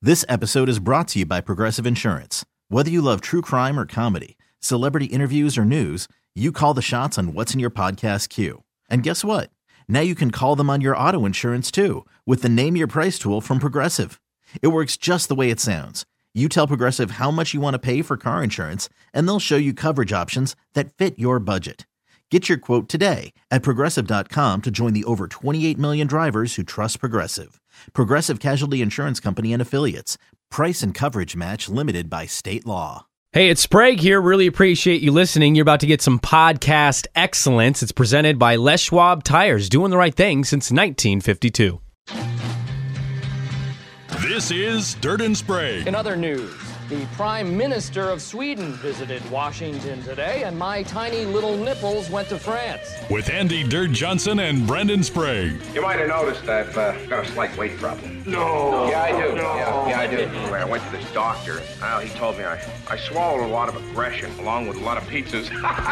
This episode is brought to you by Progressive Insurance. Whether you love true crime or comedy, celebrity interviews or news, you call the shots on what's in your podcast queue. And guess what? Now you can call them on your auto insurance too with the Name Your Price tool from Progressive. It works just the way it sounds. You tell Progressive how much you want to pay for car insurance, and they'll show you coverage options that fit your budget. Get your quote today at Progressive.com to join the over 28 million drivers who trust Progressive. Progressive Casualty Insurance Company and Affiliates. Price and coverage match limited by state law. Hey, it's Sprague here. Really appreciate you listening. You're about to get some podcast excellence. It's presented by Les Schwab Tires, doing the right thing since 1952. This is Dirt and Sprague. In other news, the Prime Minister of Sweden visited Washington today, and my tiny little nipples went to France. With Andy Dirt Johnson and Brendan Sprague. You might have noticed I've got a slight weight problem. No. Yeah, I do. No. Yeah, I do. When I went to this doctor, he told me I swallowed a lot of aggression along with a lot of pizzas.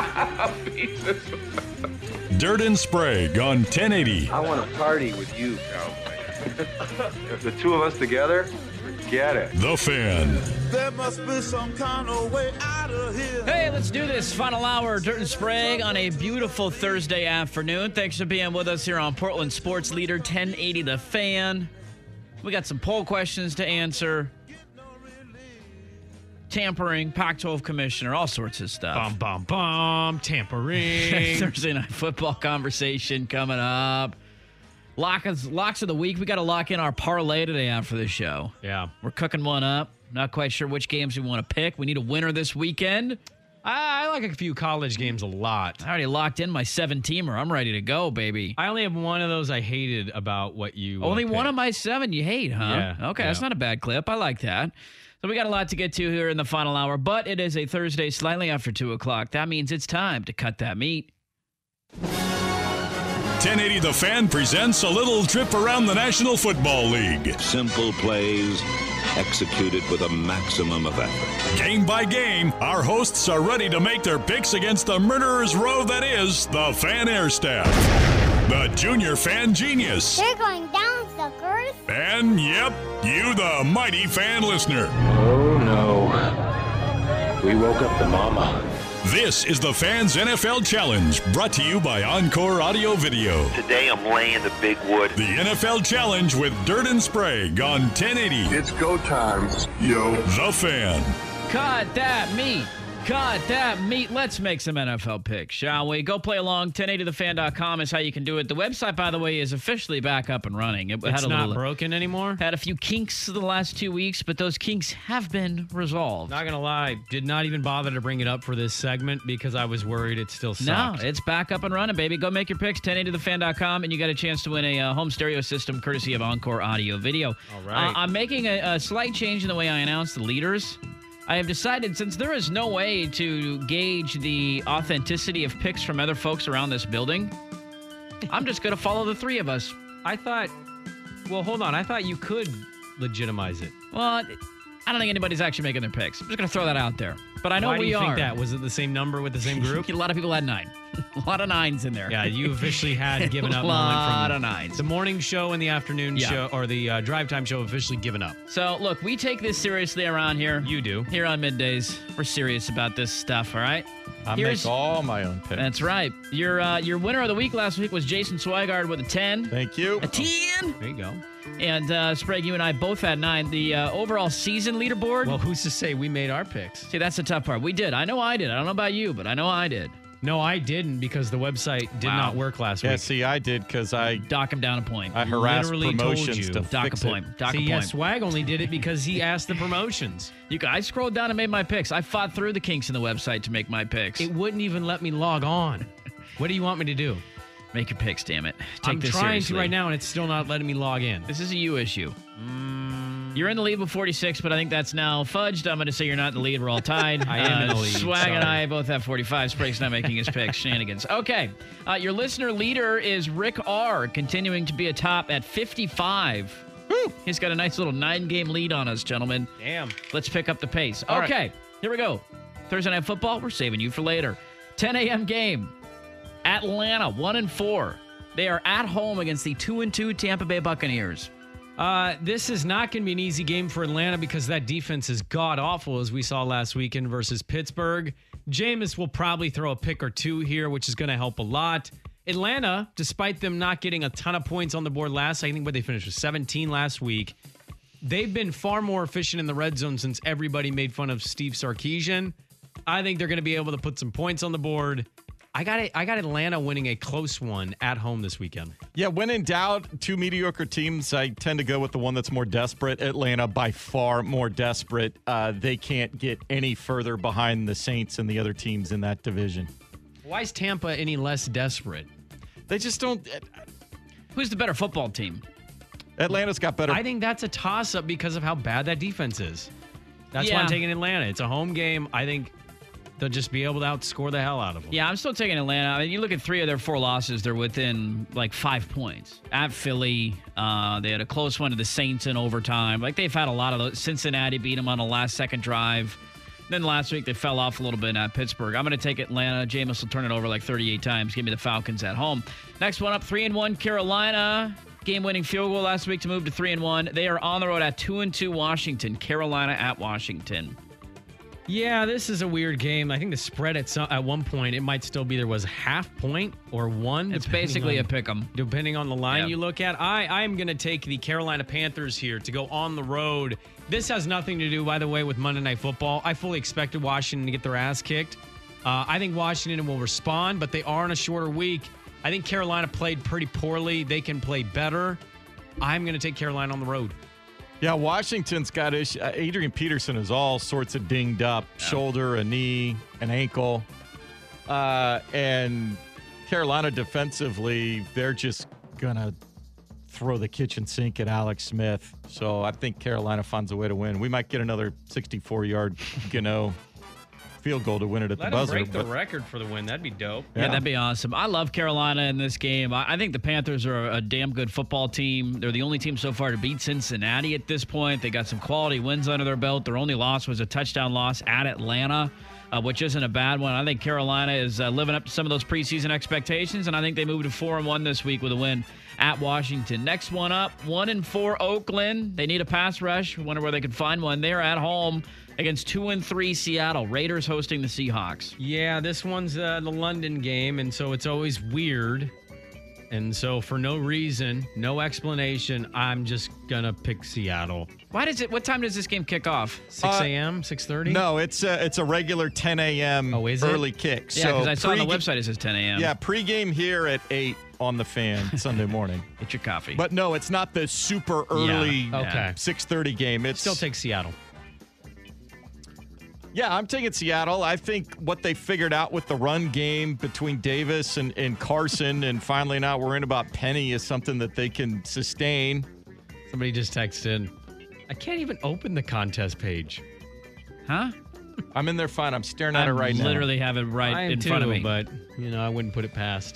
Pizzas. Dirt and Sprague on 1080. I want to party with you, cowboy. If the two of us together, forget it. The Fan. There must be some kind of way out of here. Hey, let's do this. Final hour, Dirt and Sprague on a beautiful Thursday afternoon. Thanks for being with us here on Portland Sports Leader 1080 The Fan. We got some poll questions to answer. Tampering, Pac-12 commissioner, all sorts of stuff. Tampering. Thursday night football conversation coming up. Locks of the week. We got to lock in our parlay today after the show. Yeah. We're cooking one up. Not quite sure which games we want to pick. We need a winner this weekend. I like a few college games a lot. I already locked in my 7-teamer. I'm ready to go, baby. I only have one of those I hated about what you Only picked. one of my 7 you hate, huh? Yeah, Okay, yeah. That's not a bad clip. I like that. So we got a lot to get to here in the final hour, but it is a Thursday slightly after 2 o'clock. That means it's time to cut that meat. 1080 The Fan presents a little trip around the National Football League. Simple plays executed with a maximum of effort. Game by game, our hosts are ready to make their picks against the murderer's row that is the Fan Air Staff. The Junior Fan Genius. They're going down, suckers. And, yep, you the mighty fan listener. Oh, no. We woke up the mama. This is the Fans NFL Challenge, brought to you by Encore Audio Video. Today I'm laying the big wood. The NFL Challenge with Dirt and Sprague on 1080. It's go time, yo. The Fan. Cut that meat. Cut that meat. Let's make some NFL picks, shall we? Go play along. 1080thefan.com is how you can do it. The website, by the way, is officially back up and running. It's not broken anymore? Had a few kinks the last 2 weeks, but those kinks have been resolved. Not going to lie, did not even bother to bring it up for this segment because I was worried it still No, sucked. it's back up and running, baby. Go make your picks, 1080thefan.com, and you got a chance to win a home stereo system courtesy of Encore Audio Video. All right. I'm making a slight change in the way I announce the leaders. I have decided, since there is no way to gauge the authenticity of picks from other folks around this building, I'm just going to follow the three of us. I thought you could legitimize it. Well, I don't think anybody's actually making their picks. I'm just going to throw that out there. But I know Why do you are. think that? Was it the same number with the same group? A lot of people had 9. A lot of 9s in there. Yeah, you officially had given up. A lot moment of from 9s. the morning show and the afternoon show, or the drive time show officially given up. So, look, we take this seriously around here. You do. Here on Middays. We're serious about this stuff, all right? I make all my own picks. That's right. Your winner of the week last week was Jason Swigard with a 10. Thank you. A 10. There you go. And, Sprague, you and I both had 9. The overall season leaderboard. Well, who's to say we made our picks? See, that's the tough part. We did. I know I did. I don't know about you, but I know I did. No, I didn't because the website did not work last week. Yeah, see, I did because I dock him down a point. I harassed Literally promotions told you. to Dock fix a point. it. Dock See, a point. yes, Swag only did it because he asked the promotions. I scrolled down and made my picks. I fought through the kinks in the website to make my picks. It wouldn't even let me log on. What do you want me to do? Make your picks, damn it. I'm this trying seriously. to right now, and it's still not letting me log in. This is a you issue. You're in the lead with 46, but I think that's now fudged. I'm going to say you're not in the lead. We're all tied. I am in the lead. Swag and Sorry. I both have 45. Sprague's not making his picks. Shenanigans. Okay. Your listener leader is Rick R., continuing to be atop at 55. Woo! He's got a nice little 9-game lead on us, gentlemen. Damn. Let's pick up the pace. All Okay. right. Here we go. Thursday Night Football, we're saving you for later. 10 a.m. game. Atlanta, 1-4. They are at home against the 2-2 Tampa Bay Buccaneers. This is not going to be an easy game for Atlanta because that defense is god-awful, as we saw last weekend versus Pittsburgh. Jameis will probably throw a pick or two here, which is going to help a lot. Atlanta, despite them not getting a ton of points on the board I think where they finished with 17 last week, they've been far more efficient in the red zone since everybody made fun of Steve Sarkisian. I think they're going to be able to put some points on the board. I got Atlanta winning a close one at home this weekend. Yeah, when in doubt, two mediocre teams, I tend to go with the one that's more desperate. Atlanta, by far more desperate. They can't get any further behind the Saints and the other teams in that division. Why is Tampa any less desperate? They just don't. Who's the better football team? Atlanta's got better. I think that's a toss-up because of how bad that defense is. That's why I'm taking Atlanta. It's a home game. I think they'll just be able to outscore the hell out of them. Yeah, I'm still taking Atlanta. I mean, you look at 3 of their 4 losses, they're within like 5 points. At Philly, they had a close one to the Saints in overtime. Like, they've had a lot of those. Cincinnati beat them on a last-second drive. Then last week, they fell off a little bit at Pittsburgh. I'm going to take Atlanta. Jameis will turn it over like 38 times. Give me the Falcons at home. Next one up, 3-1 Carolina. Game-winning field goal last week to move to 3-1. They are on the road at 2-2 Washington. Carolina at Washington. Yeah, this is a weird game. I think the spread at one point, it might still be there was a half point or one. It's basically a pick 'em. Depending on the line you look at. I'm going to take the Carolina Panthers here to go on the road. This has nothing to do, by the way, with Monday Night Football. I fully expected Washington to get their ass kicked. I think Washington will respond, but they are on a shorter week. I think Carolina played pretty poorly. They can play better. I'm going to take Carolina on the road. Yeah, Washington's got issues. Adrian Peterson is all sorts of dinged up. Shoulder, a knee, an ankle. And Carolina defensively, they're just going to throw the kitchen sink at Alex Smith. So I think Carolina finds a way to win. We might get another 64-yard, field goal to win it at the buzzer. Let them break the record for the win. That'd be dope. Yeah, that'd be awesome. I love Carolina in this game. I think the Panthers are a damn good football team. They're the only team so far to beat Cincinnati at this point. They got some quality wins under their belt. Their only loss was a touchdown loss at Atlanta, which isn't a bad one. I think Carolina is living up to some of those preseason expectations, and I think they moved to 4-1 this week with a win at Washington. Next one up, 1-4 Oakland. They need a pass rush. Wonder where they could find one. They're at home against 2-3 Seattle. Raiders hosting the Seahawks. Yeah, this one's the London game, and so it's always weird. And so for no reason, no explanation, I'm just going to pick Seattle. What time does this game kick off? 6 a.m., 6:30? No, it's a regular 10 a.m. early kick. Yeah, because I saw on the website it says 10 a.m. Yeah, pregame here at 8 on the Fan Sunday morning. Get your coffee. But no, it's not the super early 6:30 game. It's still take Seattle. Yeah, I'm taking Seattle. I think what they figured out with the run game between Davis and Carson and finally now we're in about Penny is something that they can sustain. Somebody just texted in. I can't even open the contest page. Huh? I'm in there fine. I'm staring at it right now. I literally have it right in front of me. But, I wouldn't put it past.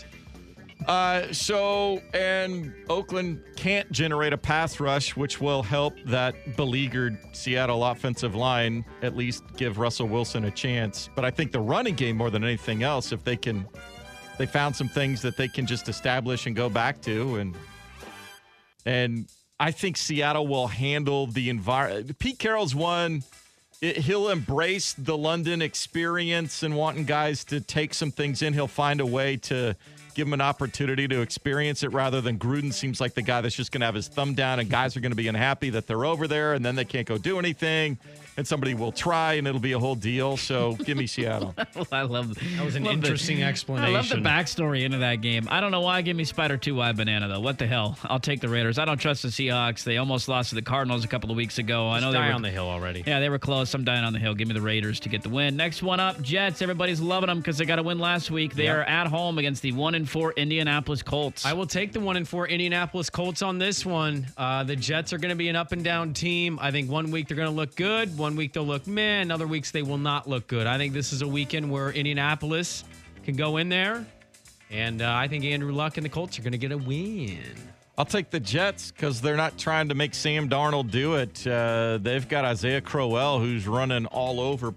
And Oakland can't generate a pass rush, which will help that beleaguered Seattle offensive line at least give Russell Wilson a chance. But I think the running game more than anything else, if they found some things that they can just establish and go back to. And I think Seattle will handle the environment. Pete Carroll's one. He'll embrace the London experience and wanting guys to take some things in. He'll find a way to give them an opportunity to experience it rather than Gruden seems like the guy that's just going to have his thumb down and guys are going to be unhappy that they're over there and then they can't go do anything and somebody will try and it'll be a whole deal. So give me Seattle. I love that. Was an interesting explanation. I love the backstory into that game. I don't know why. Give me Spider 2Y Banana, though. What the hell? I'll take the Raiders. I don't trust the Seahawks. They almost lost to the Cardinals a couple of weeks ago. I know they were on the hill already. Yeah, they were close. I'm dying on the hill. Give me the Raiders to get the win. Next one up, Jets. Everybody's loving them because they got a win last week. They are at home against the 1-4 Indianapolis Colts. I will take the 1-4 Indianapolis Colts on this one. The Jets are going to be an up and down team. I think 1 week they're going to look good. 1 week they'll look meh. And other weeks they will not look good. I think this is a weekend where Indianapolis can go in there. And I think Andrew Luck and the Colts are going to get a win. I'll take the Jets because they're not trying to make Sam Darnold do it. They've got Isaiah Crowell who's running all over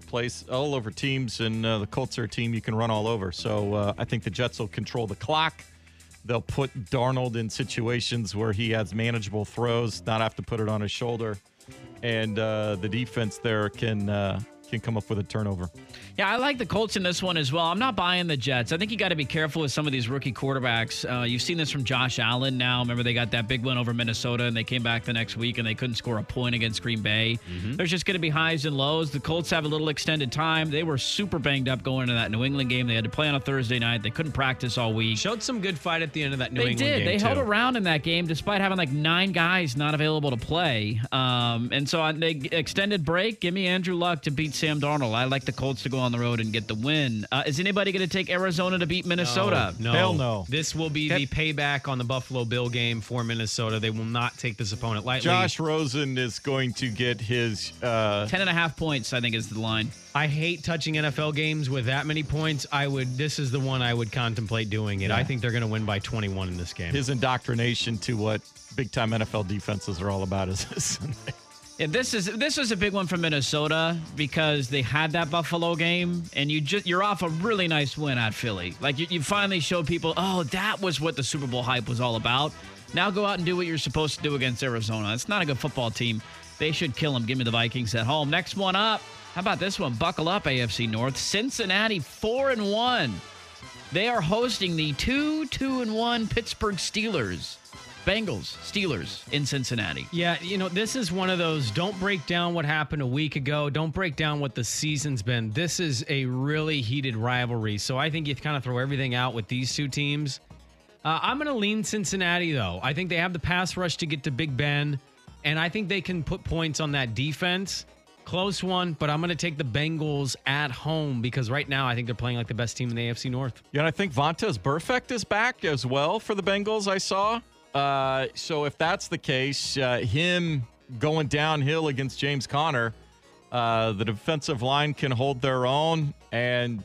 teams, and the Colts are a team you can run all over. So I think the Jets will control the clock. They'll put Darnold in situations where he has manageable throws, not have to put it on his shoulder. And the defense there can come up with a turnover. Yeah, I like the Colts in this one as well. I'm not buying the Jets. I think you got to be careful with some of these rookie quarterbacks. You've seen this from Josh Allen now. Remember, they got that big win over Minnesota, and they came back the next week, and they couldn't score a point against Green Bay. There's just going to be highs and lows. The Colts have a little extended time. They were super banged up going into that New England game. They had to play on a Thursday night. They couldn't practice all week. Showed some good fight at the end of that New England game, They held around in that game despite having like 9 guys not available to play. And so on the extended break, give me Andrew Luck to beat Sam Darnold. I like the Colts to go on the road and get the win. Is anybody going to take Arizona to beat Minnesota? No. Hell no. This will be the payback on the Buffalo Bill game for Minnesota. They will not take this opponent lightly. Josh Rosen is going to get his 10.5 points, I think, is the line. I hate touching NFL games with that many points. This is the one I would contemplate doing it. Yeah. I think they're going to win by 21 in this game. His indoctrination to what big-time NFL defenses are all about is this. Yeah, this was a big one for Minnesota because they had that Buffalo game, and you're off a really nice win at Philly. Like you finally showed people, oh, that was what the Super Bowl hype was all about. Now go out and do what you're supposed to do against Arizona. It's not a good football team. They should kill them. Give me the Vikings at home. Next one up. How about this one? Buckle up, AFC North. Cincinnati 4-1. They are hosting the 2-1 Pittsburgh Steelers. Bengals, Steelers in Cincinnati. Yeah, this is one of those, don't break down what happened a week ago. Don't break down what the season's been. This is a really heated rivalry. So I think you kind of throw everything out with these two teams. I'm going to lean Cincinnati, though. I think they have the pass rush to get to Big Ben, and I think they can put points on that defense. Close one, but I'm going to take the Bengals at home because right now I think they're playing like the best team in the AFC North. Yeah, and I think Vontaze Burfict is back as well for the Bengals, I saw. So if that's the case, him going downhill against James Conner, the defensive line can hold their own, and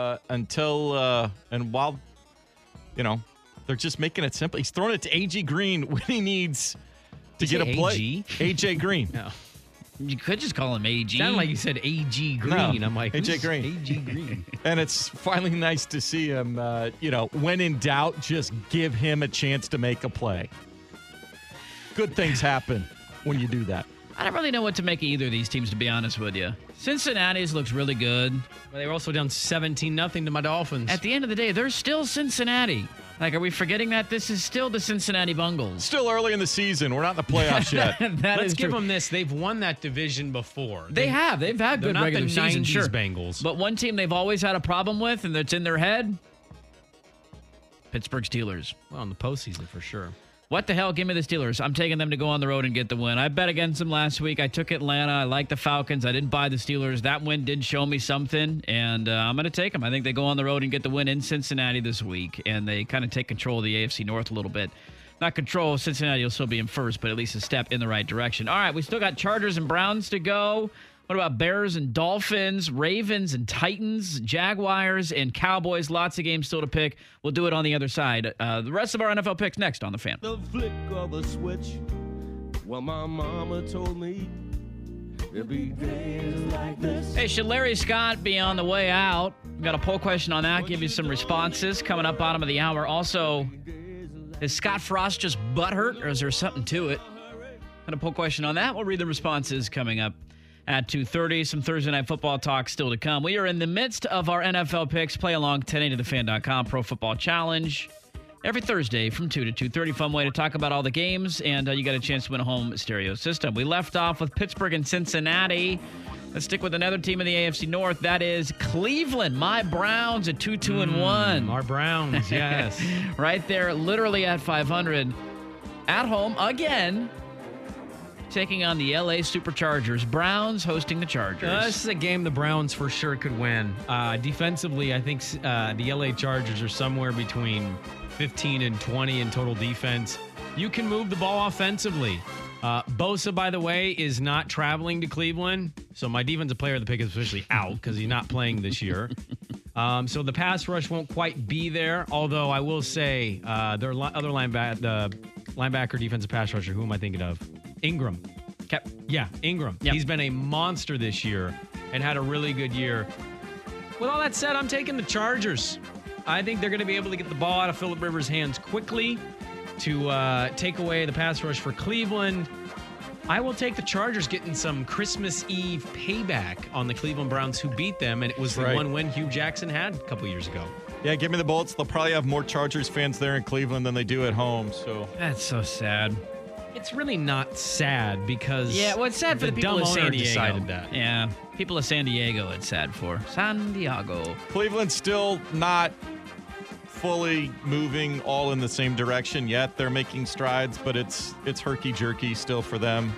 while they're just making it simple. He's throwing it to A.J. Green when he needs to get a play. A.J. Green. No. You could just call him AG. Sounded like you said A.G. Green. No, I'm like, A.J. Green. A.G. Green. And it's finally nice to see him, when in doubt, just give him a chance to make a play. Good things happen when you do that. I don't really know what to make of either of these teams, to be honest with you. Cincinnati's looks really good. Well, they were also down 17-0 to my Dolphins. At the end of the day, they're still Cincinnati. Like, are we forgetting that? This is still the Cincinnati Bengals. Still early in the season. We're not in the playoffs yet. Let's give them this. They've won that division before. They have. They've had good regular season, sure. Bengals. But one team they've always had a problem with, and that's in their head, Pittsburgh Steelers. Well, in the postseason for sure. What the hell? Give me the Steelers. I'm taking them to go on the road and get the win. I bet against them last week. I took Atlanta. I like the Falcons. I didn't buy the Steelers. That win did show me something, and I'm going to take them. I think they go on the road and get the win in Cincinnati this week, and they kind of take control of the AFC North a little bit. Not control. Cincinnati will still be in first, but at least a step in the right direction. All right, we still got Chargers and Browns to go. What about Bears and Dolphins, Ravens and Titans, Jaguars and Cowboys? Lots of games still to pick. We'll do it on the other side. The rest of our NFL picks next on The Fan. The flick of a switch. Well, my mama told me there'd be days like this. Hey, should Larry Scott be on the way out? We've got a poll question on that. Give you some responses coming up bottom of the hour. Also, is Scott Frost just butthurt, or is there something to it? Got a poll question on that. We'll read the responses coming up at 2:30. Some Thursday Night Football talk still to come. We are in the midst of our NFL picks. Play along 1080thefan.com Pro Football Challenge. Every Thursday from 2 to 2:30. Fun way to talk about all the games, and you got a chance to win a home stereo system. We left off with Pittsburgh and Cincinnati. Let's stick with another team in the AFC North. That is Cleveland. My Browns at 2-2-1. Our Browns, yes. Right there, literally at 500. At home again, taking on the LA Superchargers. Browns hosting the Chargers. This is a game the Browns for sure could win. Defensively, I think the LA Chargers are somewhere between 15 and 20 in total defense. You can move the ball offensively. Bosa, by the way, is not traveling to Cleveland. So my defensive player of the pick is officially out because he's not playing this year. So the pass rush won't quite be there. Although I will say their other linebacker defensive pass rusher, who am I thinking of? Ingram. Yeah, Ingram. Yep. He's been a monster this year and had a really good year. With all that said, I'm taking the Chargers. I think they're going to be able to get the ball out of Phillip Rivers' hands quickly to take away the pass rush for Cleveland. I will take the Chargers getting some Christmas Eve payback on the Cleveland Browns who beat them, and it was the one win Hugh Jackson had a couple years ago. Yeah, give me the Bolts. They'll probably have more Chargers fans there in Cleveland than they do at home. So that's so sad. It's really not sad because it's sad for the people of San Diego. Decided that. Yeah, people of San Diego. It's sad for San Diego. Cleveland's still not fully moving all in the same direction yet. They're making strides, but it's herky-jerky still for them.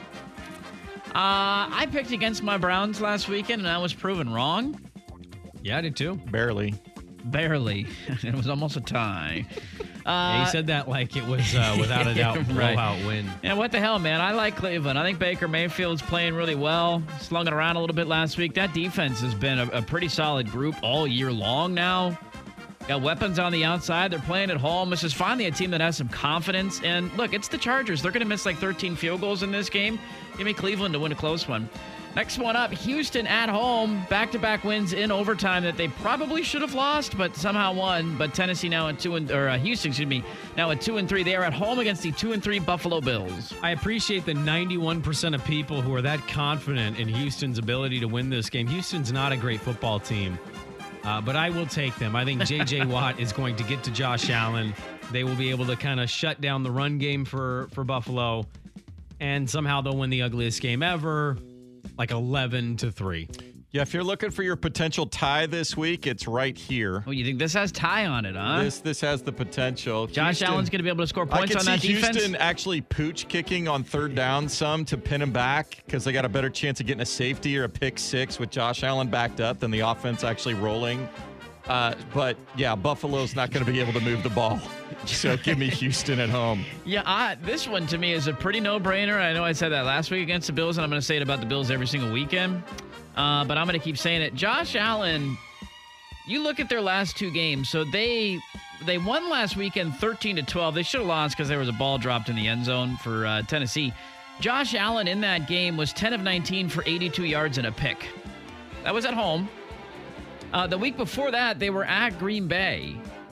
I picked against my Browns last weekend, and I was proven wrong. Yeah, I did too. Barely. It was almost a tie. He said that like it was, without a doubt, blowout win. Yeah, what the hell, man? I like Cleveland. I think Baker Mayfield's playing really well. Slung it around a little bit last week. That defense has been a pretty solid group all year long now. Got weapons on the outside. They're playing at home. This is finally a team that has some confidence. And look, it's the Chargers. They're going to miss like 13 field goals in this game. Give me Cleveland to win a close one. Next one up, Houston at home. Back-to-back wins in overtime that they probably should have lost, but somehow won. But Tennessee now at Houston, now at 2-3. They are at home against the 2-3 Buffalo Bills. I appreciate the 91% of people who are that confident in Houston's ability to win this game. Houston's not a great football team. But I will take them. I think J.J. Watt is going to get to Josh Allen. They will be able to kind of shut down the run game for Buffalo. And somehow they'll win the ugliest game ever, like 11-3. Yeah, if you're looking for your potential tie this week, it's right here. Oh, you think this has tie on it, huh? This has the potential. Josh Allen's going to be able to score points on that defense? Houston actually pooch kicking on third down some to pin him back because they got a better chance of getting a safety or a pick six with Josh Allen backed up than the offense actually rolling. But, yeah, Buffalo's not going to be able to move the ball. So give me Houston at home. Yeah, this one to me is a pretty no-brainer. I know I said that last week against the Bills, and I'm going to say it about the Bills every single weekend. But I'm going to keep saying it. Josh Allen, you look at their last two games. So they won last weekend 13-12. They should have lost because there was a ball dropped in the end zone for Tennessee. Josh Allen in that game was 10 of 19 for 82 yards and a pick. That was at home. The week before that, they were at Green Bay.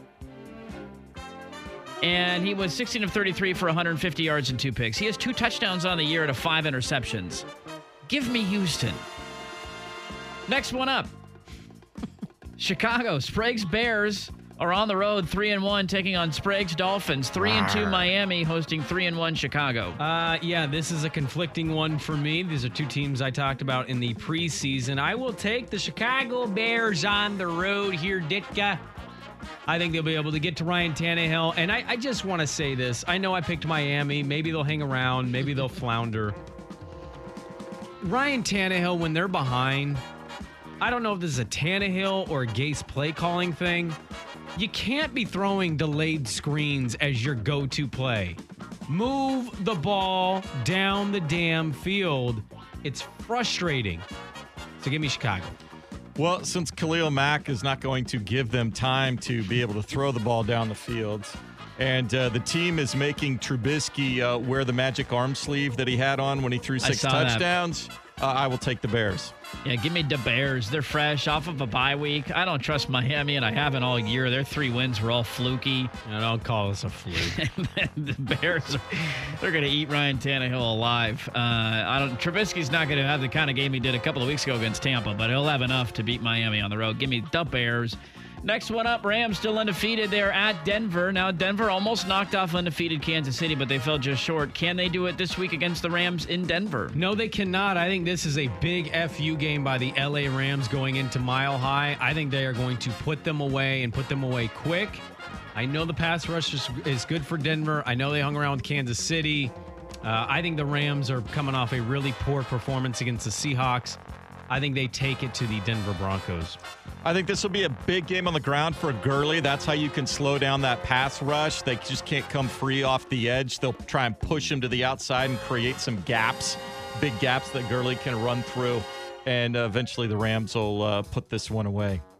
And he was 16 of 33 for 150 yards and 2 picks. He has 2 touchdowns on the year out of 5 interceptions. Give me Houston. Next one up. Chicago. Sprague's Bears are on the road 3-1, taking on Sprague's Dolphins. 3-2 Miami hosting 3-1 Chicago. Yeah, this is a conflicting one for me. These are two teams I talked about in the preseason. I will take the Chicago Bears on the road here, Ditka. I think they'll be able to get to Ryan Tannehill. And I just want to say this. I know I picked Miami. Maybe they'll hang around. Maybe they'll flounder. Ryan Tannehill, when they're behind, I don't know if this is a Tannehill or a Gase play calling thing. You can't be throwing delayed screens as your go-to play. Move the ball down the damn field. It's frustrating. So give me Chicago. Well, since Khalil Mack is not going to give them time to be able to throw the ball down the field, and the team is making Trubisky wear the magic arm sleeve that he had on when he threw 6 touchdowns, I will take the Bears. Yeah, give me the Bears. They're fresh off of a bye week. I don't trust Miami, and I haven't all year. Their 3 wins were all fluky. Don't call this a fluke. The Bears, they're going to eat Ryan Tannehill alive. Trubisky's not going to have the kind of game he did a couple of weeks ago against Tampa, but he'll have enough to beat Miami on the road. Give me the Bears. Next one up, Rams still undefeated. They're at Denver. Now, Denver almost knocked off undefeated Kansas City, but they fell just short. Can they do it this week against the Rams in Denver? No, they cannot. I think this is a big FU game by the LA Rams going into Mile High. I think they are going to put them away and put them away quick. I know the pass rush is good for Denver. I know they hung around with Kansas City. I think the Rams are coming off a really poor performance against the Seahawks. I think they take it to the Denver Broncos. I think this will be a big game on the ground for Gurley. That's how you can slow down that pass rush. They just can't come free off the edge. They'll try and push him to the outside and create some gaps, big gaps that Gurley can run through. And eventually the Rams will put this one away.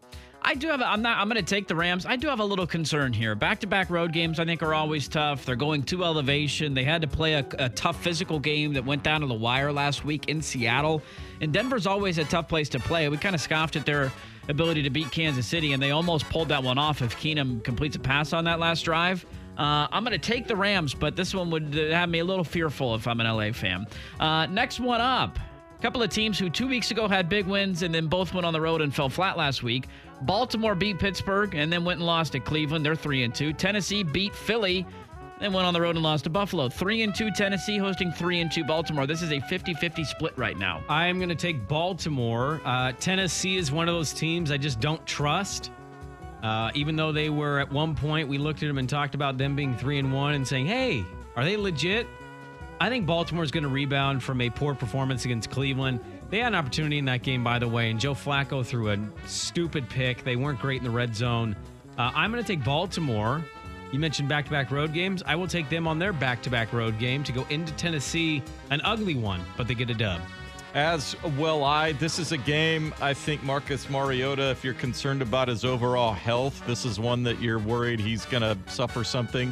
I'm going to take the Rams. I do have a little concern here. Back-to-back road games, I think, are always tough. They're going to elevation. They had to play a tough physical game that went down to the wire last week in Seattle. And Denver's always a tough place to play. We kind of scoffed at their ability to beat Kansas City, and they almost pulled that one off if Keenum completes a pass on that last drive. I'm going to take the Rams, but this one would have me a little fearful if I'm an LA fan. Next one up. A couple of teams who 2 weeks ago had big wins and then both went on the road and fell flat last week. Baltimore beat Pittsburgh and then went and lost at Cleveland. They're 3-2. Tennessee beat Philly, then went on the road and lost to Buffalo. 3-2 Tennessee hosting 3-2 Baltimore. This is a 50-50 split right now. I'm going to take Baltimore. Tennessee is one of those teams I just don't trust. Even though they were at one point, we looked at them and talked about them being 3-1 and saying, hey, are they legit? I think Baltimore's going to rebound from a poor performance against Cleveland. They had an opportunity in that game, by the way, and Joe Flacco threw a stupid pick. They weren't great in the red zone. I'm going to take Baltimore. You mentioned back-to-back road games. I will take them on their back-to-back road game to go into Tennessee. An ugly one, but they get a dub. As will I. This is a game, I think Marcus Mariota, if you're concerned about his overall health, this is one that you're worried he's going to suffer something.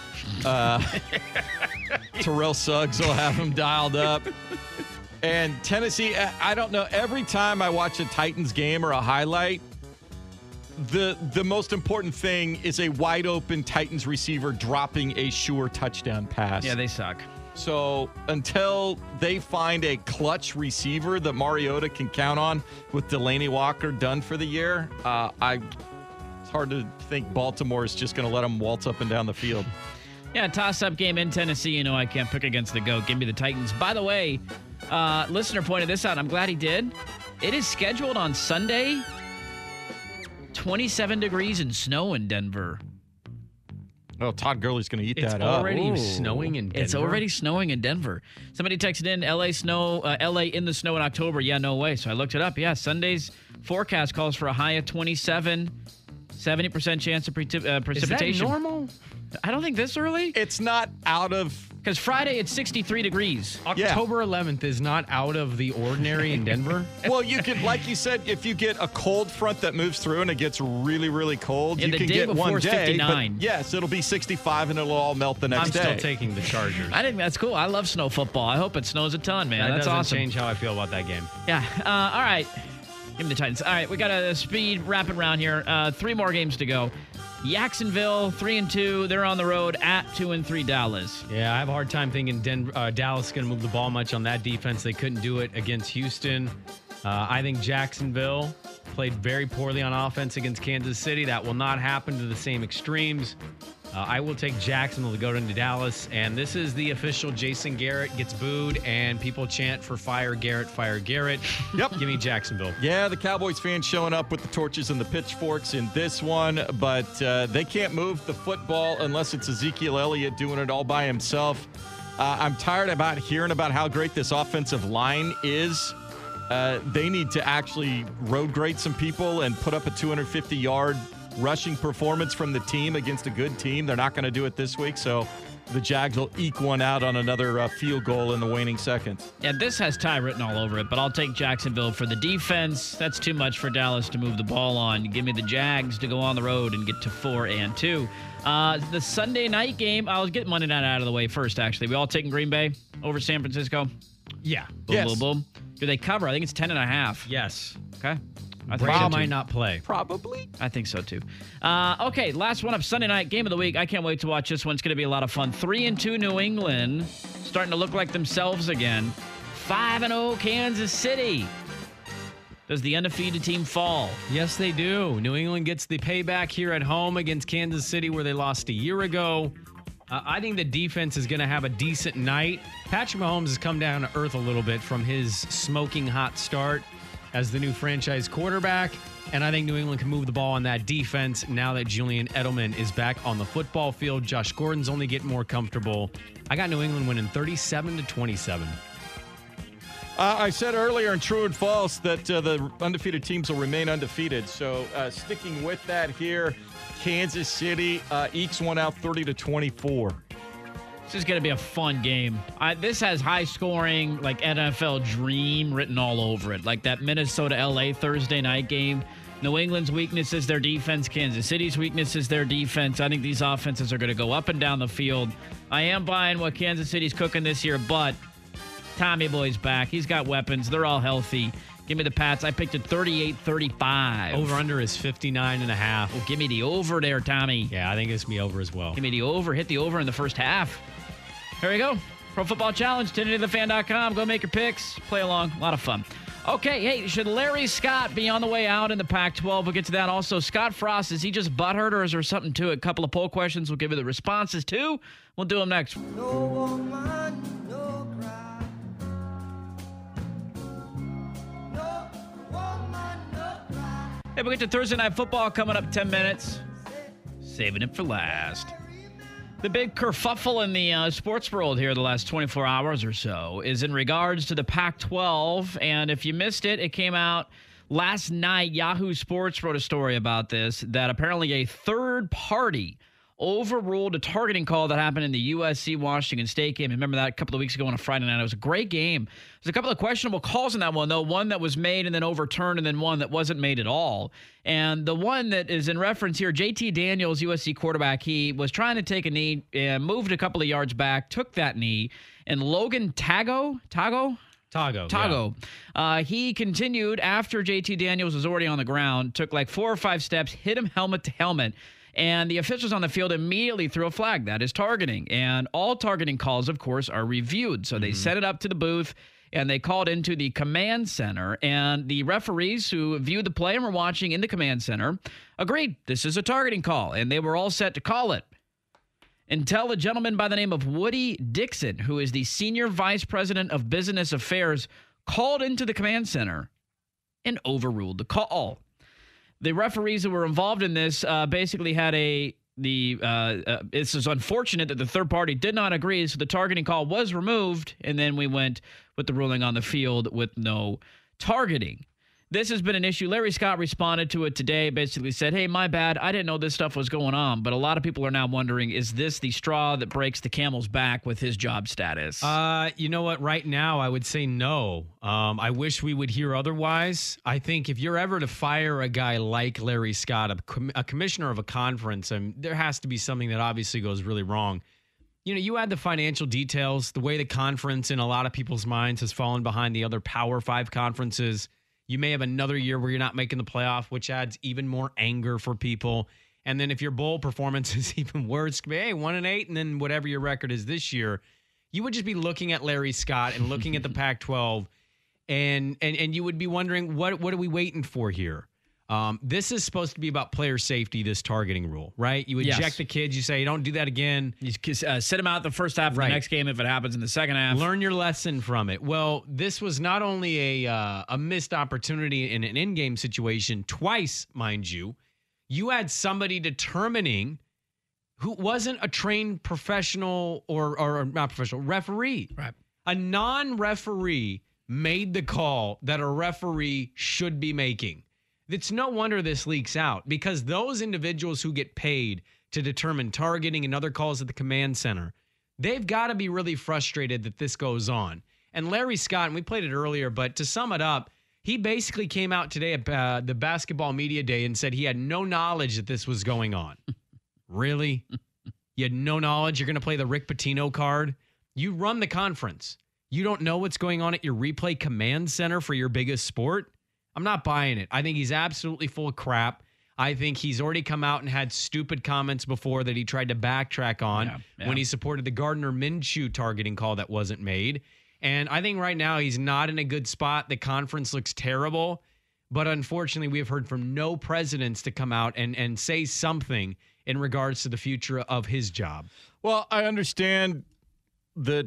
Terrell Suggs will have him dialed up. And Tennessee, I don't know, every time I watch a Titans game or a highlight, the most important thing is a wide open Titans receiver dropping a sure touchdown pass. Yeah, they suck. So until they find a clutch receiver that Mariota can count on with Delaney Walker done for the year, it's hard to think Baltimore is just going to let them waltz up and down the field. Yeah, toss-up game in Tennessee. You know I can't pick against the GOAT. Give me the Titans. By the way, listener pointed this out. I'm glad he did. It is scheduled on Sunday. 27 degrees and snow in Denver. Oh, Todd Gurley's going to eat that up. It's already snowing in Denver? It's already snowing in Denver. Somebody texted in, LA in the snow in October. Yeah, no way. So I looked it up. Yeah, Sunday's forecast calls for a high of 27, 70% chance of precipitation. Is that normal? I don't think this early. It's not out of... Because Friday, it's 63 degrees. October 11th is not out of the ordinary in Denver? Well, you could, like you said, if you get a cold front that moves through and it gets really, really cold, yeah, you can get one day. 59. But yes, it'll be 65 and it'll all melt the next day. I'm still taking the Chargers. I think that's cool. I love snow football. I hope it snows a ton, man. That That's doesn't awesome. change how I feel about that game. Yeah. All right. Give me the Titans. All right, we got a speed rapid round here. 3 more games to go. Jacksonville 3-2. They're on the road at 2-3 Dallas. Yeah, I have a hard time thinking Dallas is going to move the ball much on that defense. They couldn't do it against Houston. I think Jacksonville played very poorly on offense against Kansas City. That will not happen to the same extremes. I will take Jacksonville to go into Dallas, and this is the official Jason Garrett gets booed, and people chant for fire Garrett, fire Garrett. Yep. Give me Jacksonville. Yeah, the Cowboys fans showing up with the torches and the pitchforks in this one, but they can't move the football unless it's Ezekiel Elliott doing it all by himself. I'm tired about hearing about how great this offensive line is. They need to actually road grade some people and put up a 250-yard rushing performance from the team against a good team. They're not going to do it this week, so the Jags will eke one out on another field goal in the waning seconds. Yeah, this has tie written all over it, but I'll take Jacksonville for the defense. That's too much for Dallas to move the ball on. Give me the Jags to go on the road and get to 4-2. The Sunday night game, I'll get Monday night out of the way first, actually. We all taking Green Bay over San Francisco? Yeah. Boom, yes. boom, boom. Do they cover? I think it's 10.5. Yes. Okay. Brady might not play. Probably. I think so, too. Okay, last one up, Sunday night, game of the week. I can't wait to watch this one. It's going to be a lot of fun. 3-2 New England, starting to look like themselves again. 5-0 Kansas City. Does the undefeated team fall? Yes, they do. New England gets the payback here at home against Kansas City, where they lost a year ago. I think the defense is going to have a decent night. Patrick Mahomes has come down to earth a little bit from his smoking hot start as the new franchise quarterback, and I think New England can move the ball on that defense now that Julian Edelman is back on the football field. Josh Gordon's only getting more comfortable. I got New England winning 37-27. I said earlier in True and False that the undefeated teams will remain undefeated, so sticking with that here, Kansas City ekes one out 30-24. This is going to be a fun game. This has high scoring, like NFL dream written all over it. Like that Minnesota-LA Thursday night game. New England's weakness is their defense. Kansas City's weakness is their defense. I think these offenses are going to go up and down the field. I am buying what Kansas City's cooking this year, but Tommy Boy's back. He's got weapons. They're all healthy. Give me the Pats. I picked it 38-35. Over-under is 59.5. Well, give me the over there, Tommy. Yeah, I think it's me over as well. Give me the over. Hit the over in the first half. Here we go. Pro Football Challenge, TuneIntoTheFan.com. Go make your picks. Play along. A lot of fun. Okay, hey, should Larry Scott be on the way out in the Pac-12? We'll get to that. Also, Scott Frost, is he just butthurt or is there something to it? A couple of poll questions. We'll give you the responses, too. We'll do them next. No woman, no cry. No woman, no cry. Hey, we'll get to Thursday Night Football coming up in 10 minutes. Saving it for last. The big kerfuffle in the sports world here the last 24 hours or so is in regards to the Pac-12. And if you missed it, it came out last night. Yahoo Sports wrote a story about this, that apparently a third party overruled a targeting call that happened in the USC-Washington State game. Remember that a couple of weeks ago on a Friday night? It was a great game. There's a couple of questionable calls in that one, though. One that was made and then overturned, and then one that wasn't made at all. And the one that is in reference here, JT Daniels, USC quarterback, he was trying to take a knee and moved a couple of yards back, took that knee, and Logan Tago, he continued after JT Daniels was already on the ground, took like 4 or 5 steps, hit him helmet to helmet. And the officials on the field immediately threw a flag. That is targeting. And all targeting calls, of course, are reviewed. So they sent it up to the booth, and they called into the command center. And the referees who viewed the play and were watching in the command center agreed this is a targeting call. And they were all set to call it until a gentleman by the name of Woody Dixon, who is the senior vice president of business affairs, called into the command center and overruled the call. The referees that were involved in this basically had this is unfortunate that the third party did not agree, so the targeting call was removed, and then we went with the ruling on the field with no targeting. This has been an issue. Larry Scott responded to it today, basically said, hey, my bad. I didn't know this stuff was going on. But a lot of people are now wondering, is this the straw that breaks the camel's back with his job status? You know what? Right now, I would say no. I wish we would hear otherwise. I think if you're ever to fire a guy like Larry Scott, a commissioner of a conference, there has to be something that obviously goes really wrong. You know, you add the financial details, the way the conference in a lot of people's minds has fallen behind the other Power 5 conferences. You may have another year where you're not making the playoff, which adds even more anger for people. And then if your bowl performance is even worse, hey, 1-8, and then whatever your record is this year, you would just be looking at Larry Scott and looking at the Pac-12, and you would be wondering, what are we waiting for here? This is supposed to be about player safety, this targeting rule, right? You eject the kids. You say, don't do that again. You sit them out the first half of the next game if it happens in the second half. Learn your lesson from it. Well, this was not only a missed opportunity in an in-game situation, twice, mind you. You had somebody determining who wasn't a trained professional or not professional, referee. Right. A non-referee made the call that a referee should be making. It's no wonder this leaks out, because those individuals who get paid to determine targeting and other calls at the command center, they've got to be really frustrated that this goes on. And Larry Scott, and we played it earlier, but to sum it up, he basically came out today at the basketball media day and said he had no knowledge that this was going on. Really? You had no knowledge? You're going to play the Rick Pitino card? You run the conference. You don't know what's going on at your replay command center for your biggest sport? I'm not buying it. I think he's absolutely full of crap. I think he's already come out and had stupid comments before that he tried to backtrack on when he supported the Gardner Minshew targeting call that wasn't made. And I think right now he's not in a good spot. The conference looks terrible. But unfortunately, we have heard from no presidents to come out and say something in regards to the future of his job. Well, I understand that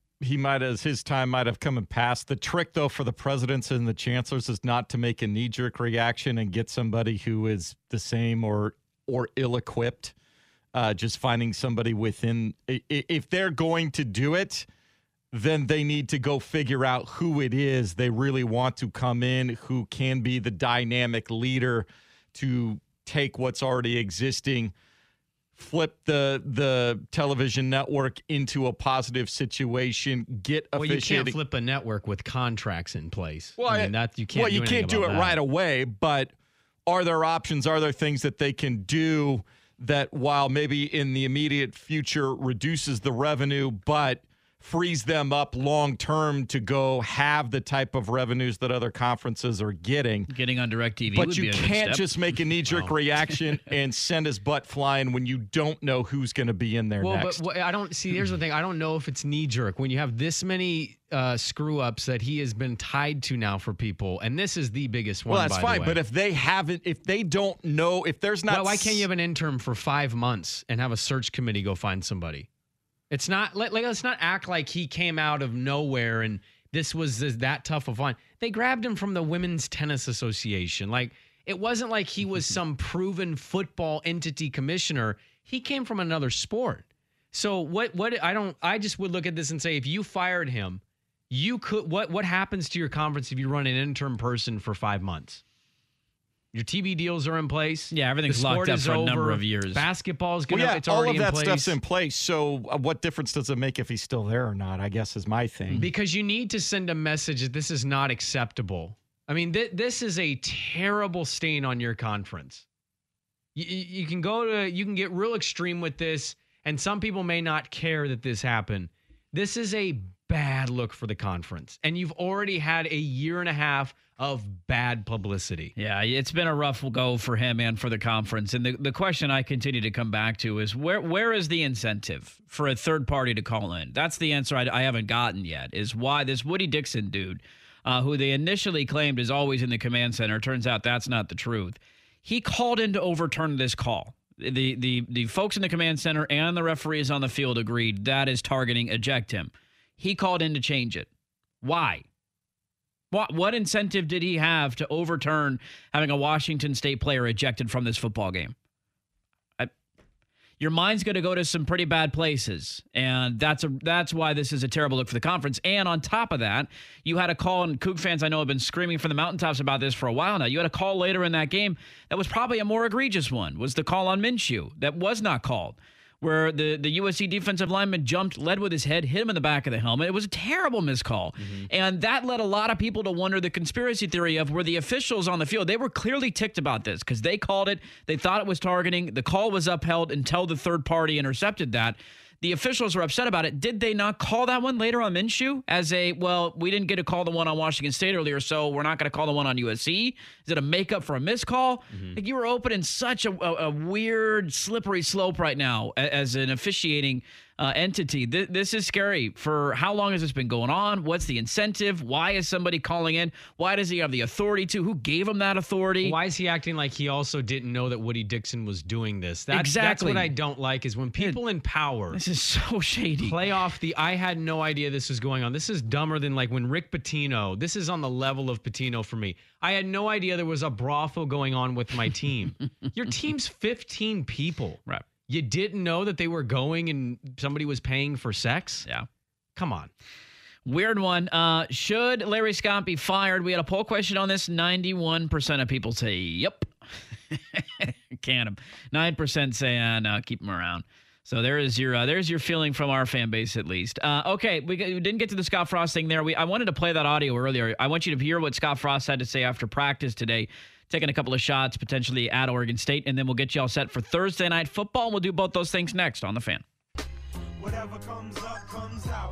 his time might have come and passed. The trick, though, for the presidents and the chancellors is not to make a knee-jerk reaction and get somebody who is the same or ill-equipped. Just finding somebody within. If they're going to do it, then they need to go figure out who it is they really want to come in, who can be the dynamic leader to take what's already existing, flip the television network into a positive situation, get officiating. Well, you can't flip a network with contracts in place. Well, I mean, you can't. Well, you can't do it right away, but are there options? Are there things that they can do that, while maybe in the immediate future reduces the revenue, but frees them up long term to go have the type of revenues that other conferences are getting? Getting on DirecTV, but would you be a good can't step. just make a knee-jerk reaction and send his butt flying when you don't know who's going to be in there next. But I don't see. Here's the thing. I don't know if it's knee-jerk when you have this many screw-ups that he has been tied to now for people, and this is the biggest one. Well, that's by fine. the way. But if they don't know, if there's not, why can't you have an intern for 5 months and have a search committee go find somebody? It's not like let's not act like he came out of nowhere and this was that tough of one. They grabbed him from the Women's Tennis Association. Like, it wasn't like he was some proven football entity commissioner. He came from another sport. So I just would look at this and say, if you fired him, you could, what happens to your conference if you run an intern person for 5 months? Your TV deals are in place. Yeah, everything's locked up for a number of years. Basketball's going to, it's all already of that in place. stuff's in place. So what difference does it make if he's still there or not, I guess, is my thing. Because you need to send a message that this is not acceptable. I mean, this is a terrible stain on your conference. You can get real extreme with this, and some people may not care that this happened. This is a bad look for the conference, and you've already had a year and a half of bad publicity. Yeah, it's been a rough go for him and for the conference. And the question I continue to come back to is where is the incentive for a third party to call in? That's the answer I haven't gotten yet, is why this Woody Dixon dude, who they initially claimed is always in the command center, turns out that's not the truth. He called in to overturn this call. The folks in the command center and the referees on the field agreed that is targeting, eject him. He called in to change it. Why? What incentive did he have to overturn having a Washington State player ejected from this football game? Your mind's going to go to some pretty bad places, and that's why this is a terrible look for the conference. And on top of that, you had a call, and Coug fans I know have been screaming from the mountaintops about this for a while now. You had a call later in that game that was probably a more egregious one, was the call on Minshew that was not called, where the USC defensive lineman led with his head, hit him in the back of the helmet. It was a terrible miscall. Mm-hmm. And that led a lot of people to wonder the conspiracy theory of where the officials on the field, they were clearly ticked about this because they called it. They thought it was targeting. The call was upheld until the third party intercepted that. The officials were upset about it. Did they not call that one later on Minshew as we didn't get to call the one on Washington State earlier, so we're not going to call the one on USC? Is it a makeup for a missed call? Mm-hmm. Like, you were opening such a weird, slippery slope right now as an officiating entity. This is scary. For how long has this been going on? What's the incentive? Why is somebody calling in? Why does he have the authority to? Who gave him that authority? Why is he acting like he also didn't know that Woody Dixon was doing this? That's what I don't like, is when people in power... This is so shady. ...play off I had no idea this was going on. This is dumber than like when Rick Pitino... This is on the level of Pitino for me. I had no idea there was a brothel going on with my team. Your team's 15 people. Right. You didn't know that they were going and somebody was paying for sex? Yeah. Come on. Weird one. Should Larry Scott be fired? We had a poll question on this. 91% of people say, yep. Can him. 9% say, no, keep him around. So there's your feeling from our fan base, at least. Okay, we didn't get to the Scott Frost thing there. I wanted to play that audio earlier. I want you to hear what Scott Frost had to say after practice today, taking a couple of shots potentially at Oregon State, and then we'll get you all set for Thursday Night Football. We'll do both those things next on The Fan. Whatever comes up, comes out.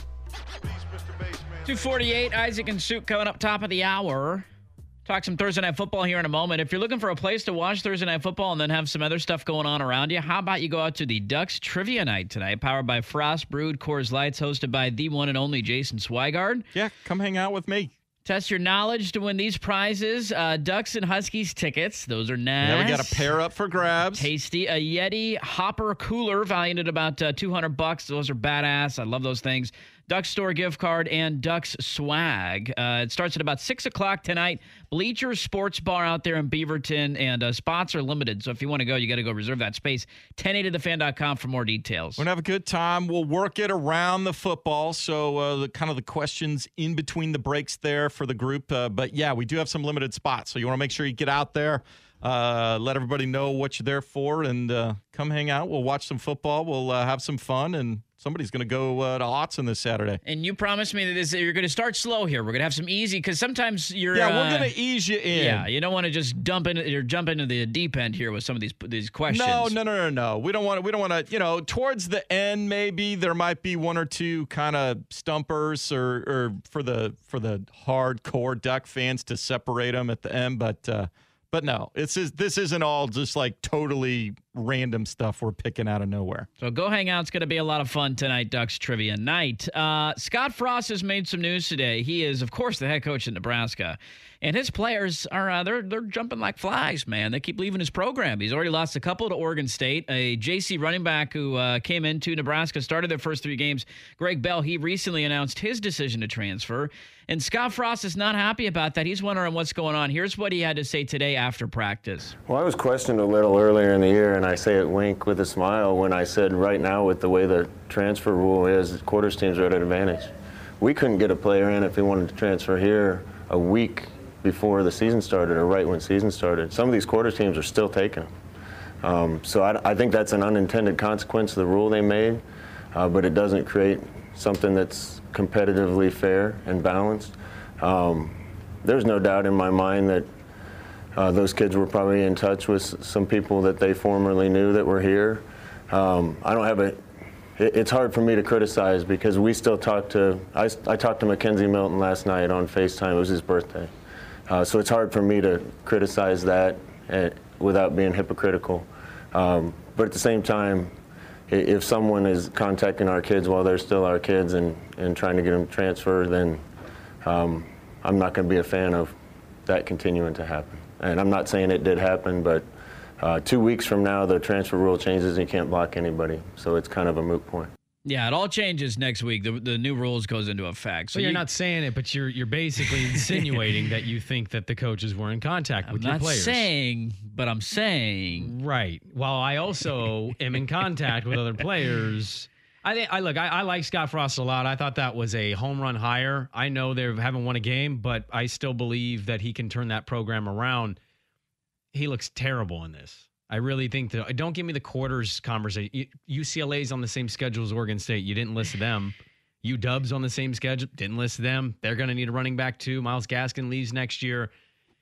2:48, Isaac and Suk coming up top of the hour. Talk some Thursday Night Football here in a moment. If you're looking for a place to watch Thursday Night Football and then have some other stuff going on around you, how about you go out to the Ducks Trivia Night tonight, powered by Frost Brewed Coors Lights, hosted by the one and only Jason Swigard. Yeah, come hang out with me. Test your knowledge to win these prizes. Ducks and Huskies tickets. Those are nice. Yeah, we got a pair up for grabs. Tasty. A Yeti Hopper cooler valued at about $200. Those are badass. I love those things. Ducks store gift card and Ducks swag. It starts at about 6 o'clock tonight. Bleachers Sports Bar out there in Beaverton, and spots are limited. So if you want to go, you got to go reserve that space. 1080thefan.com for more details. We're going to have a good time. We'll work it around the football. So the questions in between the breaks there for the group. But yeah, we do have some limited spots. So you want to make sure you get out there. Let everybody know what you're there for, and come hang out. We'll watch some football. We'll have some fun, and Somebody's going to go to Autzen this Saturday. And you promised me that you're going to start slow here. We're going to have some easy, because sometimes you're... Yeah, we're going to ease you in. Yeah, you don't want to just jump into the deep end here with some of these questions. No. We don't want to, towards the end, maybe there might be one or two kind of stumpers or for the hardcore Duck fans to separate them at the end, but no, this isn't all just like totally random stuff we're picking out of nowhere. So go hang out. It's going to be a lot of fun tonight, Ducks Trivia Night. Scott Frost has made some news today. He is, of course, the head coach in Nebraska. And his players are they're jumping like flies, man. They keep leaving his program. He's already lost a couple to Oregon State. A JC running back who came into Nebraska, started their first 3 games, Greg Bell, he recently announced his decision to transfer. And Scott Frost is not happy about that. He's wondering what's going on. Here's what he had to say today after practice. Well, I was questioned a little earlier in the year, and I say it wink with a smile when I said right now with the way the transfer rule is, quarters teams are at an advantage. We couldn't get a player in if he wanted to transfer here a week before the season started or right when season started. Some of these quarters teams are still taking them. So I think that's an unintended consequence of the rule they made, but it doesn't create something that's competitively fair and balanced. There's no doubt in my mind that those kids were probably in touch with some people that they formerly knew that were here. It's hard for me to criticize because we still talk to, I talked to Mackenzie Milton last night on FaceTime. It was his birthday. So it's hard for me to criticize that without being hypocritical. But at the same time, if someone is contacting our kids while they're still our kids and trying to get them transferred, then I'm not going to be a fan of that continuing to happen. And I'm not saying it did happen, but 2 weeks from now, the transfer rule changes and you can't block anybody. So it's kind of a moot point. Yeah, it all changes next week. The new rules goes into effect. So you're not saying it, but you're basically insinuating that you think that the coaches were in contact with your players. I'm not saying, but I'm saying. Right. While I also am in contact with other players. I like Scott Frost a lot. I thought that was a home run hire. I know they haven't won a game, but I still believe that he can turn that program around. He looks terrible in this. I really think that. Don't give me the quarters conversation. UCLA's on the same schedule as Oregon State. You didn't list them. UW's on the same schedule. Didn't list them. They're going to need a running back too. Myles Gaskin leaves next year.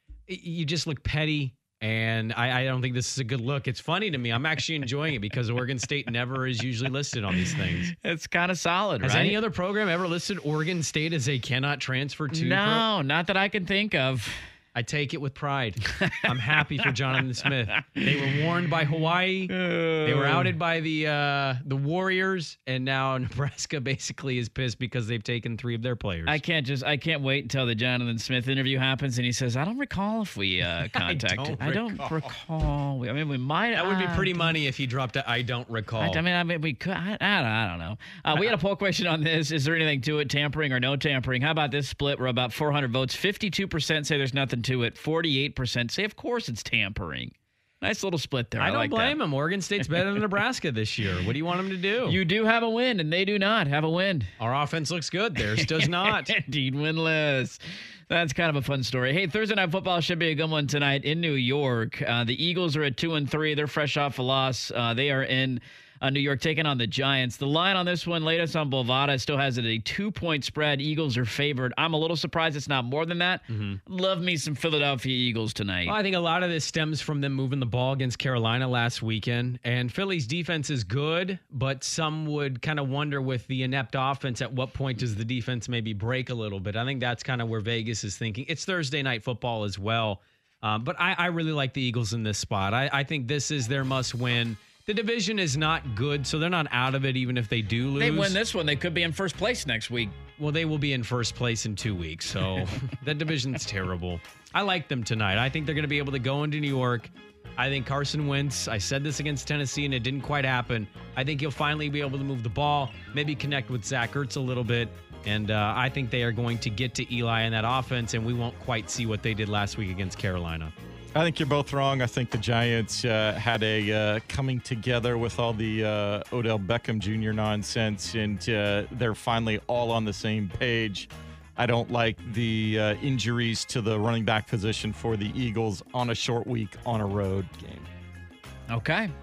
You just look petty, and I don't think this is a good look. It's funny to me. I'm actually enjoying it because Oregon State never is usually listed on these things. It's kind of solid, Has right? any other program ever listed Oregon State as a cannot transfer to? No, not that I can think of. I take it with pride. I'm happy for Jonathan Smith. They were warned by Hawaii. They were outed by the Warriors, and now Nebraska basically is pissed because they've taken 3 of their players. I can't wait until the Jonathan Smith interview happens and he says, "I don't recall if we contacted. I don't recall. I mean, we might. That would be pretty money if he dropped a I don't recall. I mean, we could. I don't know. We had a poll question on this. Is there anything to it? Tampering or no tampering? How about this split? We're about 400 votes. 52% say there's nothing to it. 48% say, of course, it's tampering. Nice little split there. I don't like blame him. Oregon State's better than Nebraska this year. What do you want them to do? You do have a win, and they do not have a win. Our offense looks good. Theirs does not. Indeed, winless. That's kind of a fun story. Hey, Thursday Night Football should be a good one tonight in New York. The Eagles are at 2-3. They're fresh off a loss. They are in New York taking on the Giants. The line on this one, latest on Bovada, still has it a 2-point spread. Eagles are favored. I'm a little surprised it's not more than that. Love me some Philadelphia Eagles tonight. Well, I think a lot of this stems from them moving the ball against Carolina last weekend. And Philly's defense is good, but some would kind of wonder with the inept offense, at what point does the defense maybe break a little bit? I think that's kind of where Vegas is thinking. It's Thursday Night Football as well. But I really like the Eagles in this spot. I think this is their must win. The division is not good, so they're not out of it even if they do lose. They win this one, they could be in first place next week. Well, they will be in first place in 2 weeks, so that division's terrible. I like them tonight. I think they're going to be able to go into New York. I think Carson Wentz, I said this against Tennessee, and it didn't quite happen. I think he'll finally be able to move the ball, maybe connect with Zach Ertz a little bit, and I think they are going to get to Eli in that offense, and we won't quite see what they did last week against Carolina. I think you're both wrong. I think the Giants had a coming together with all the Odell Beckham Jr. nonsense, and they're finally all on the same page. I don't like the injuries to the running back position for the Eagles on a short week on a road game. Okay.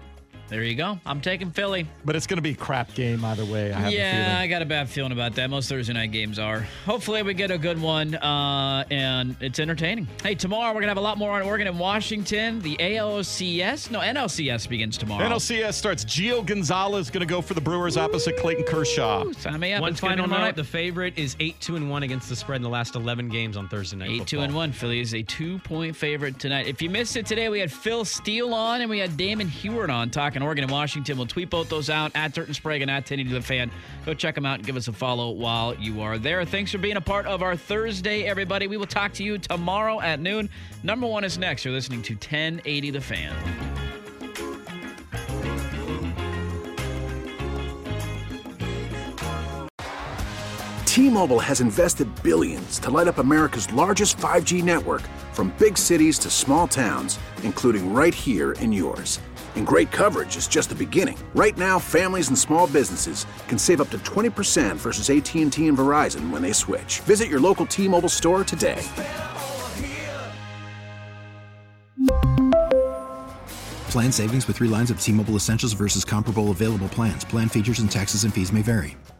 There you go. I'm taking Philly. But it's going to be a crap game either way, I have a feeling. Yeah, I got a bad feeling about that. Most Thursday night games are. Hopefully we get a good one, and it's entertaining. Hey, tomorrow we're going to have a lot more on Oregon and Washington. The NLCS begins tomorrow. NLCS starts. Gio Gonzalez going to go for the Brewers opposite Clayton Kershaw. Sign me up. One It's gonna be final tomorrow note, night. the favorite is 8-1 against the spread in the last 11 games on Thursday night. 8-1. Philly is a 2-point favorite tonight. If you missed it today, we had Phil Steele on and we had Damon Heward on talking Oregon and Washington. We'll tweet both those out at Dirt and Sprague and at 1080 The Fan. Go check them out and give us a follow while you are there. Thanks for being a part of our Thursday, everybody. We will talk to you tomorrow at noon. Number one is next. You're listening to 1080 The Fan. T-Mobile has invested billions to light up America's largest 5G network, from big cities to small towns, including right here in yours. And great coverage is just the beginning. Right now, families and small businesses can save up to 20% versus AT&T and Verizon when they switch. Visit your local T-Mobile store today. Plan savings with 3 lines of T-Mobile Essentials versus comparable available plans. Plan features and taxes and fees may vary.